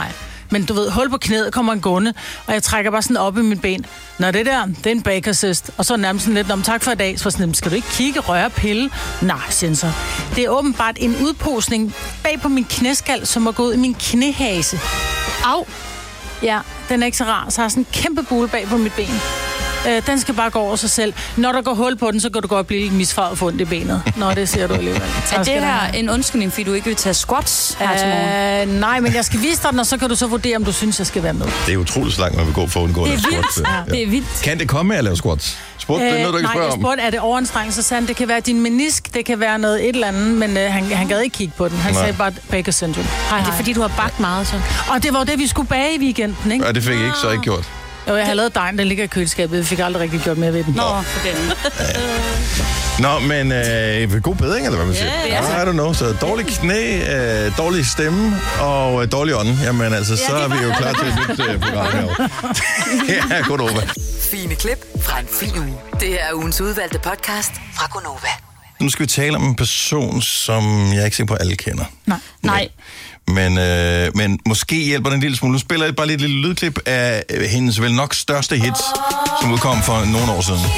Men du ved, hul på knæet kommer en gående, og jeg trækker bare sådan op i mit ben. Nå, det er en baker cyst. Og så nærmest sådan lidt, tak for i dag. Så sådan, skal du ikke kigge, røre, pille? Nej, siger så. Det er åbenbart en udposning bag på min knæskal, som er gået i min knæhase. Au! Ja, den er ikke så rar. Så har jeg sådan en kæmpe bule bag på mit ben. Den skal bare gå over sig selv. Når der går hul på den, så kan du godt blive lidt misfarvet og få ondt i benet. Nå, det ser du alligevel. Er det her en undskyldning, fordi du ikke vil tage squats her til morgen? Nej, men jeg skal vise dig den, og så kan du så vurdere, om du synes, jeg skal være med. Det er utroligt så langt, man vil gå for at undgå det squats. Ja. Det er vildt. Kan det komme med at lave squats? Det er noget, du ikke spørger om. Nej, jeg spurgte, er det overanstrengelse? Så det kan være din menisk, det kan være noget et eller andet, men han gad ikke kigge på den. Han sagde bare Baker syndrome. Hej. Det er fordi, du har bagt meget, så. Og det var det, vi skulle bage i weekenden, ikke? Og det fik jeg ikke så ikke gjort. Jo, jeg har lavet dejen, den ligger i køleskabet. Vi fik aldrig rigtig gjort mere ved den. Nå, for den. Nå, men god bedring, eller hvad man siger? I don't know. Så dårlig knæ, dårlig stemme og dårlig ånd. Jamen altså, så er vi jo klar til et nyt program herovre. Ja, godt over. Fine klip fra en fin uge. Det her er ugens udvalgte podcast fra Gonova. Nu skal vi tale om en person, som jeg er ikke sikker på, at alle kender. Nej. Men måske hjælper den en lille smule. Nu spiller jeg bare lidt lille lydklip af hendes vel nok største hits, som udkom for nogle år siden.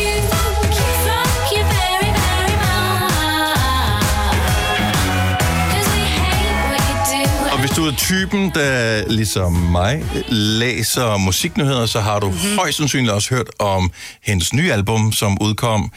Og hvis du er typen, der ligesom mig læser musiknyheder, så har du højst sandsynligt også hørt om hendes nye album, som udkom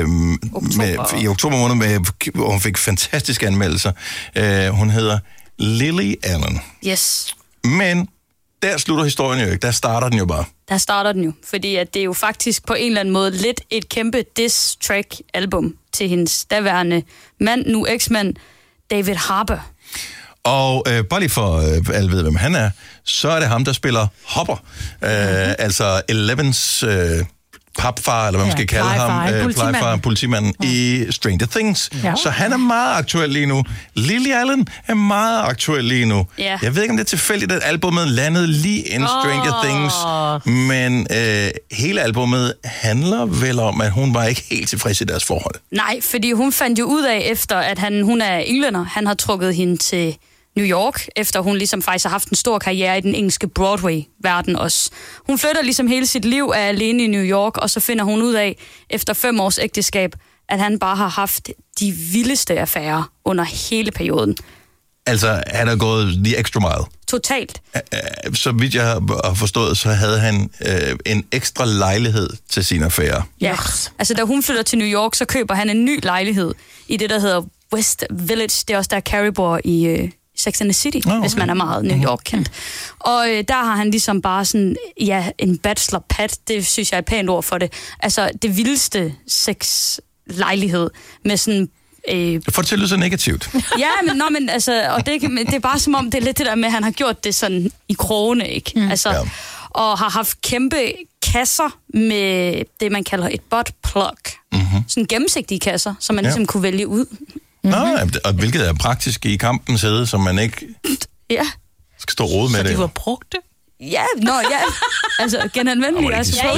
i oktober måned, hvor hun fik fantastiske anmeldelser. Hun hedder Lily Allen. Yes. Men der slutter historien jo ikke. Der starter den jo bare. Der starter den jo, fordi at det er jo faktisk på en eller anden måde lidt et kæmpe diss-track-album til hendes daværende mand, nu eksmand, David Harbour. Og bare lige for alle ved, hvem han er, så er det ham, der spiller Hopper. Altså Elevens papfar, eller hvad man skal kalde ham, politimanden i Stranger Things. Ja. Så han er meget aktuel lige nu. Lily Allen er meget aktuel lige nu. Ja. Jeg ved ikke, om det er tilfældigt, at albumet landede lige inden Stranger Things, men hele albumet handler vel om, at hun var ikke helt tilfreds i deres forhold. Nej, fordi hun fandt jo ud af, efter at hun er englænder, han har trukket hende til New York, efter hun ligesom faktisk har haft en stor karriere i den engelske Broadway-verden også. Hun flytter ligesom hele sit liv af alene i New York, og så finder hun ud af, efter 5 års ægteskab, at han bare har haft de vildeste affærer under hele perioden. Altså, han er gået the extra mile. Totalt. Så vidt jeg har forstået, så havde han en ekstra lejlighed til sine affærer. Ja, altså da hun flytter til New York, så køber han en ny lejlighed i det, der hedder West Village. Det er også der Carrie bor i Sex and the City, hvis man er meget New York-kendt. Og der har han ligesom bare sådan, en bachelor-pad, det synes jeg er et pænt ord for det. Altså det vildeste sexlejlighed med sådan Du får det til at lyde så negativt. Ja, men altså, og det er bare som om, det er lidt det der med, at han har gjort det sådan i krogene, ikke? Altså, og har haft kæmpe kasser med det, man kalder et butt plug. Sådan gennemsigtige kasser, som man ligesom kunne vælge ud. Og hvilket er praktisk i kampens hede, som man ikke skal stå og rode med det. Så de var brugte? Ja, altså genanvendelige.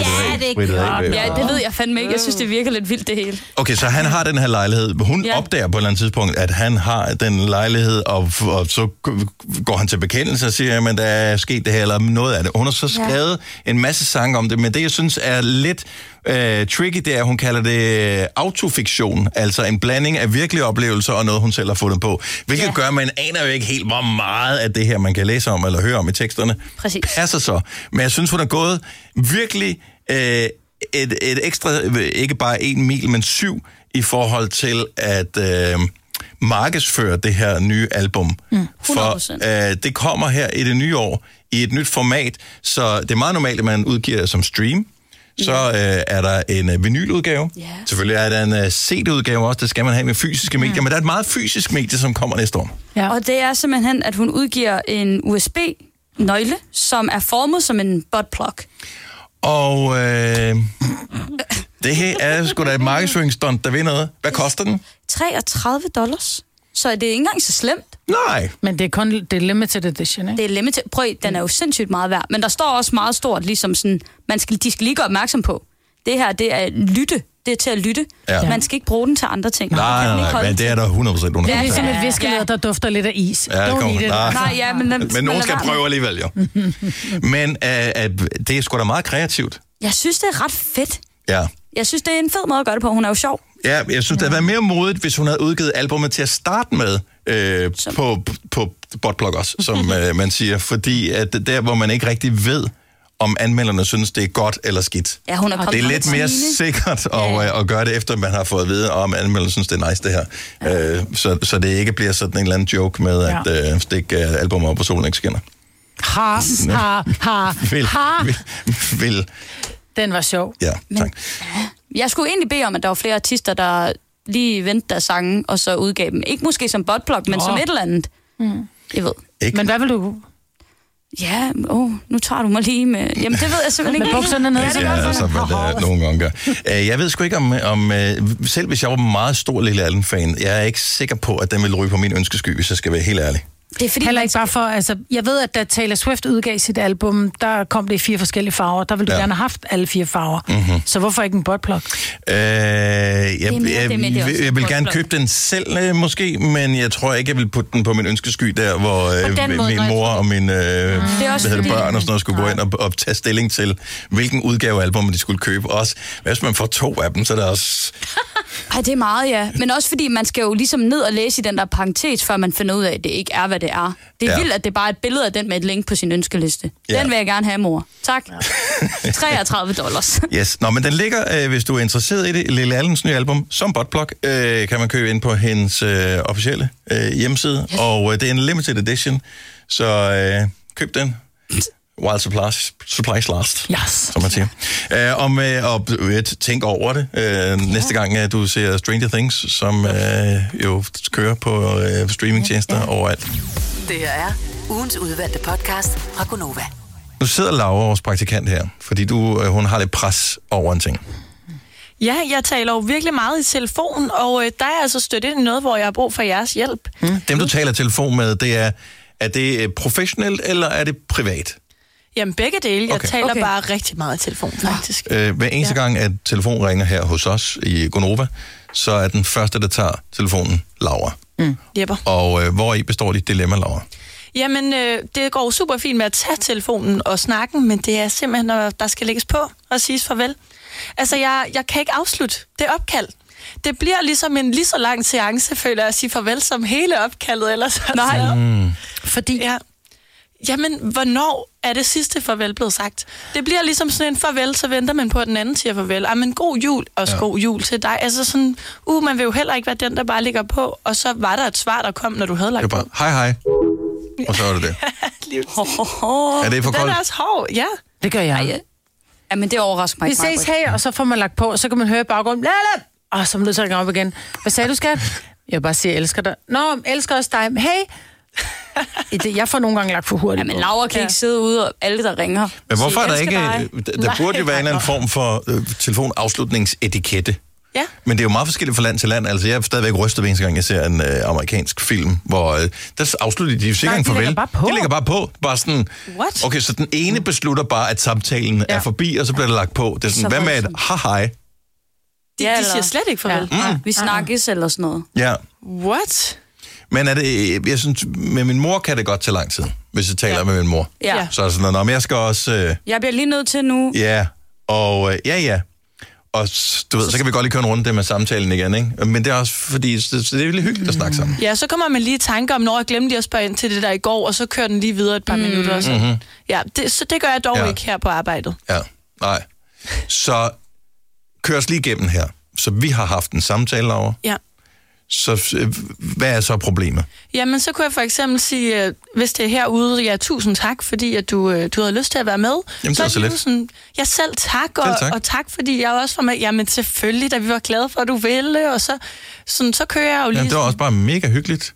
Det ved jeg fandme ikke. Jeg synes, det virker lidt vildt, det hele. Okay, så han har den her lejlighed. Hun opdager på et eller andet tidspunkt, at han har den lejlighed, og så går han til bekendelse og siger, at der er sket det her, eller noget af det. Hun har så skrevet en masse sange om det, men det, jeg synes er lidt tricky, det er, hun kalder det autofiktion, altså en blanding af virkelige oplevelser og noget, hun selv har fundet på. Hvilket gør, at man aner jo ikke helt, hvor meget af det her, man kan læse om eller høre om i teksterne. Præcis. Passer så. Men jeg synes, hun er gået virkelig et ekstra, ikke bare 1 mil, men 7 i forhold til at markedsføre det her nye album. 100%. For det kommer her i det nye år i et nyt format, så det er meget normalt, at man udgiver som stream. Så er der en vinyludgave. Yeah. Selvfølgelig er der en CD-udgave også. Det skal man have med fysiske medier. Men der er et meget fysisk medie, som kommer næste år. Ja. Og det er simpelthen, at hun udgiver en USB-nøgle, som er formet som en buttplug. Og det her er sgu da et markedsføringsstunt, der vil noget. Hvad koster den? $33. Så det er ikke engang så slemt. Nej. Men det er limited edition, ikke? Det er limited. Prøv, den er jo sindssygt meget værd. Men der står også meget stort, ligesom sådan, de skal lige gøre opmærksom på. Det her, det er lytte. Det det er til at lytte. Ja. Man skal ikke bruge den til andre ting. Nej, men det er der 100% under. Det er ligesom et viskeleder, der dufter lidt af is. Ja, det kommer. Nej, ja, men nogen skal prøve alligevel, jo. Men det er sgu da meget kreativt. Jeg synes, det er ret fedt. Ja. Jeg synes, det er en fed måde at gøre det på. Hun er jo sjov. Ja, jeg synes, det havde været mere modigt, hvis hun havde udgivet albumet til at starte med på Botplug også, som man siger. Fordi at der, hvor man ikke rigtig ved, om anmelderne synes, det er godt eller skidt. Ja, hun er det er lidt mere sikkert at gøre det, efter man har fået at vide, om anmelderne synes, det er nice, det her. Så det ikke bliver sådan en eller anden joke med, at stikke albumet op på solen ikke skinner. Vil. Den var sjov. Ja, tak. Jeg skulle egentlig bede om, at der var flere artister, der lige vendte deres sange, og så udgav dem. Ikke måske som Botplug, men som et eller andet. Jeg ved. Ikke. Men hvad vil du... Ja, nu tager du mig lige med... Jamen, det ved jeg simpelthen ikke. Med bukserne ned. Ja, så hvad det nogle gange gør. Jeg ved sgu ikke om selv hvis jeg var meget stor Lille Allen-fan, jeg er ikke sikker på, at den vil ryge på min ønskesky, hvis jeg skal være helt ærlig. Det er fordi, heller ikke bare for, altså, jeg ved, at da Taylor Swift udgav sit album, der kom det i 4 forskellige farver. Der ville du gerne have haft alle 4 farver. Mm-hmm. Så hvorfor ikke en Botplug? Jeg vil gerne købe den selv, måske, men jeg tror ikke, jeg vil putte den på min ønskesky der, hvor min mor og mine børn og sådan noget skulle gå ind og tage stilling til, hvilken udgave af albumet de skulle købe. Også, hvis man får 2 af dem, så er det også... Ej, det er meget, ja. Men også fordi, man skal jo ligesom ned og læse i den der parentes, før man finder ud af, at det ikke er, hvad det er. Det er vildt, at det bare er et billede af den med et link på sin ønskeliste. Den vil jeg gerne have, mor. Tak. $33. Yes. Nå, men den ligger, hvis du er interesseret i det, Lille Allens nye album, som Botplug, kan man købe ind på hendes officielle hjemmeside. Yes. Og det er en limited edition, så køb den. While supplies last, som man siger. Og tænk over det næste gang, du ser Stranger Things, som jo kører på streamingtjenester overalt. Det her er ugens udvalgte podcast fra Gonova. Nu sidder Laura, vores praktikant her, fordi hun har lidt pres over en ting. Ja, jeg taler jo virkelig meget i telefon, og der er altså stødt ind i noget, hvor jeg har brug for jeres hjælp. Dem, du taler telefon med, er det professionelt, eller er det privat? Jamen begge dele. Jeg taler bare rigtig meget i telefon, faktisk. Hver eneste gang, at telefonen ringer her hos os i Gonova, så er den første, der tager telefonen, Laura. Jepper. Og hvor i består dit dilemma, Laura? Jamen, det går super fint med at tage telefonen og snakken, men det er simpelthen, når der skal lægges på og siges farvel. Altså, jeg kan ikke afslutte det opkald. Det bliver ligesom en lige så lang seance, føler jeg, at sige farvel som hele opkaldet, eller sådan. Nej, fordi... Ja. Jamen, hvornår er det sidste farvel blevet sagt? Det bliver ligesom sådan en farvel, så venter man på, at den anden siger farvel. Men god jul, og god jul til dig. Altså sådan, man vil jo heller ikke være den, der bare ligger på. Og så var der et svar, der kom, når du havde lagt på. Hej. Og så var det det. Er det for koldt? Den er også hård, ja. Det gør jeg. Jamen, det overrasker mig ikke. Vi ses her, og så får man lagt på, og så kan man høre i baggrunden. Og så er man nødt til at ringe op igen. Hvad sagde du, skat? Jeg vil bare sige, jeg elsker dig. Nå, elsker også dig. Hey! Jeg får nogle gange lagt for hurtigt. Ja, men Laura kan ikke sidde ude, og alle, der ringer. Men hvorfor er der ikke... Der burde jo være en eller anden form for telefonafslutningsetikette. Ja. Men det er jo meget forskelligt fra land til land. Altså, jeg er stadigvæk rystet hver eneste gang, jeg ser en amerikansk film, hvor der afslutter de jo sikkert en farvel. De lægger bare på. Bare sådan... What? Okay, så den ene beslutter bare, at samtalen er forbi, og så bliver det lagt på. Det er sådan, hvad med et hej? De siger slet ikke farvel. Vi snakkes eller sådan noget. Ja. What? Men jeg synes, med min mor kan det godt tage lang tid, hvis jeg taler med min mor. Ja. Så er det sådan noget, men jeg skal også... Jeg bliver lige nødt til nu. Ja, og ja. Og du ved, så kan vi godt lige køre en runde det med samtalen igen, ikke? Men det er også fordi, så det er virkelig hyggeligt at snakke sammen. Ja, så kommer man lige i tanke om, når jeg glemte at spørge ind til det der i går, og så kører den lige videre et par minutter. Og så. Mm-hmm. Ja, så det gør jeg dog ikke her på arbejdet. Ja, nej. Så kør os lige igennem her. Så vi har haft en samtale over. Ja. Så hvad er så problemet? Jamen, så kunne jeg for eksempel sige, hvis det er herude, tusind tak, fordi at du havde lyst til at være med. Jamen, det er så lidt. Sådan, selv tak, og tak, fordi jeg også var med. Jamen, selvfølgelig, da vi var glade for, at du ville, og så kører jeg jo lige... Jamen, det var også bare mega hyggeligt.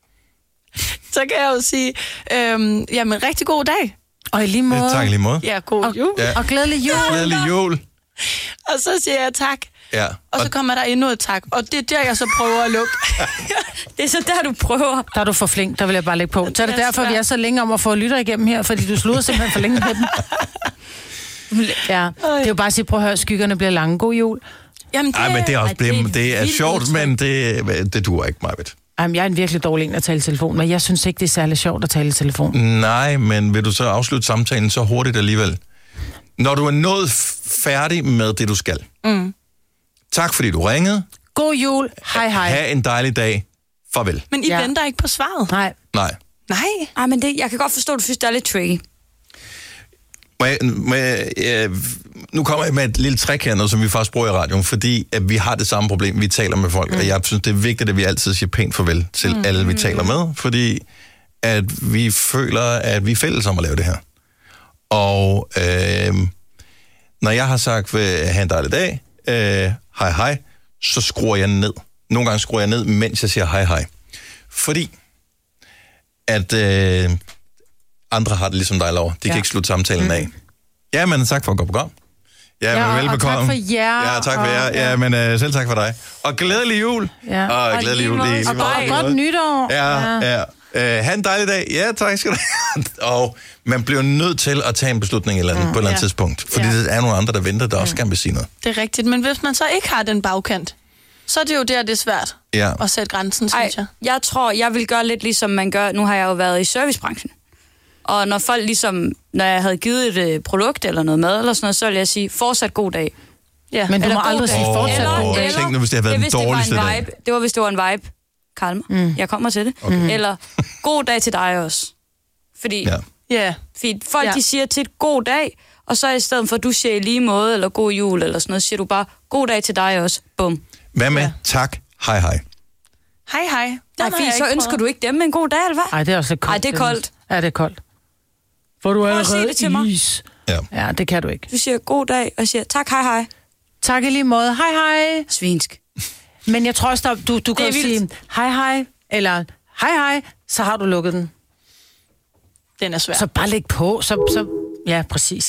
Så kan jeg jo sige, jamen, rigtig god dag. Og i lige måde. Tak i lige måde. Ja, god jul. Ja. Og glædelig jul. Glædelig jul. Og så siger jeg tak. Ja. Og så kommer der endnu et tak. Og det er der, jeg så prøver at lukke. Det er så der, du prøver. Der er du for flink, der vil jeg bare lægge på. Så er det derfor, vi er så længe om at få lytter igennem her, fordi du slutter simpelthen for længe med dem. Ja, det er jo bare at sige, prøv at høre, skyggerne bliver lange. God jul. Jamen, Ej, men det er også det er vildt sjovt, udtryk. men det duer ikke, Majbet. Jamen, jeg er en virkelig dårlig en at tale i telefon, men jeg synes ikke, det er særlig sjovt at tale i telefon. Nej, men vil du så afslutte samtalen så hurtigt alligevel? Når du er nået færdig med det, du skal. Tak, fordi du ringede. God jul. Hej, hej. Ha' en dejlig dag. Farvel. Men I venter ikke på svaret? Nej. Nej. Nej. Ej, men jeg kan godt forstå, at du synes, det er lidt tricky. Nu kommer jeg med et lille trick her, noget, som vi faktisk bruger i radioen, fordi at vi har det samme problem, vi taler med folk, og jeg synes, det er vigtigt, at vi altid siger pænt farvel til alle, vi taler med, fordi at vi føler, at vi er fælles om at lave det her. Og når jeg har sagt, have en dejlig dag, hej hej, så skruer jeg ned. Nogle gange skruer jeg ned, mens jeg siger hej hej. Fordi at andre har det ligesom dig, Laura. De kan ikke slutte samtalen af. Ja, men tak for at gå på gang. Ja, men velbekomme. Og tak for jer. Ja, tak for jer. Ja, men selv tak for dig. Og glædelig jul. Ja. Og glædelig jul. Og godt nytår. Ja. Ha' en dejlig dag. Ja, tak skal du have. Og man bliver nødt til at tage en beslutning på et eller andet tidspunkt. Fordi der er nogle andre, der venter, der også gerne vil sige noget. Det er rigtigt, men hvis man så ikke har den bagkant, så er det jo der, det er svært at sætte grænsen, synes jeg. Jeg tror, jeg vil gøre lidt ligesom man gør. Nu har jeg jo været i servicebranchen. Og når folk ligesom, når jeg havde givet et produkt eller noget mad eller sådan noget, så ville jeg sige, fortsat god dag. Ja. Men du må aldrig sige fortsat god dag. Tænk nu, hvis det havde været den dårligste dag. Det var, hvis det var en vibe. Kalm. Jeg kommer til det. Okay. Eller god dag til dig også. Fordi folk de siger til et god dag, og så i stedet for, at du siger i lige måde, eller god jul, eller sådan noget, siger du bare, god dag til dig også. Bum. Hvad med tak, hej hej? Hej hej. Så ønsker du ikke dem en god dag, eller hvad? Nej, det er også koldt. Nej, det er koldt. Ja, det er koldt. Får du allerede is? Ja, det kan du ikke. Du siger god dag, og siger tak, hej hej. Tak i lige måde. Hej hej. Svinsk. Men jeg tror også, du kan sige hej hej, eller hej hej, så har du lukket den. Den er svær. Så bare læg på, så ja, præcis.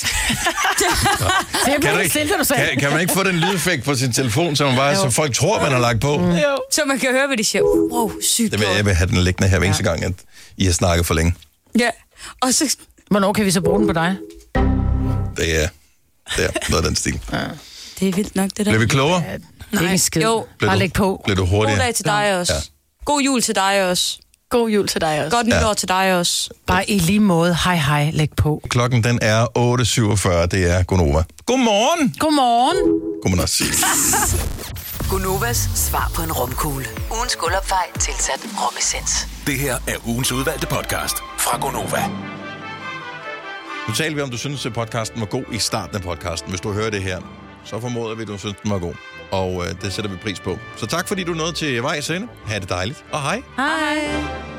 Kan man ikke få den lydeffekt på sin telefon, så folk tror, man har lagt på? Så man kan høre, hvad de siger. Wow, sygt. Jeg vil have den liggende her hver eneste gang, at I har snakket for længe. Ja, og så... Hvornår kan vi så bruge den på dig? Det er noget af den stil. Det er vildt nok, det der. Bliver vi klogere? Det er ikke en skid. Jo. Bare læg på. Bliver du hurtigere? God dag til dig også. Ja. God jul til dig også. God jul til dig også. Godt nytår til dig også. Bare i lige måde. Hej hej, læg på. Klokken den er 8.47. Det er Gonova. Godmorgen! Godmorgen! Kunne man også sige. Gonovas svar på en romkugle. Ugens guldopfej tilsat romessens. Det her er ugens udvalgte podcast fra Gonova. Nu taler vi om, du synes, at podcasten var god i starten af podcasten. Hvis du hører det her, så formoder vi, at du synes, den var god. Og det sætter vi pris på. Så tak, fordi du nåede til vejs ende. Ha' det dejligt, og hej. Hej.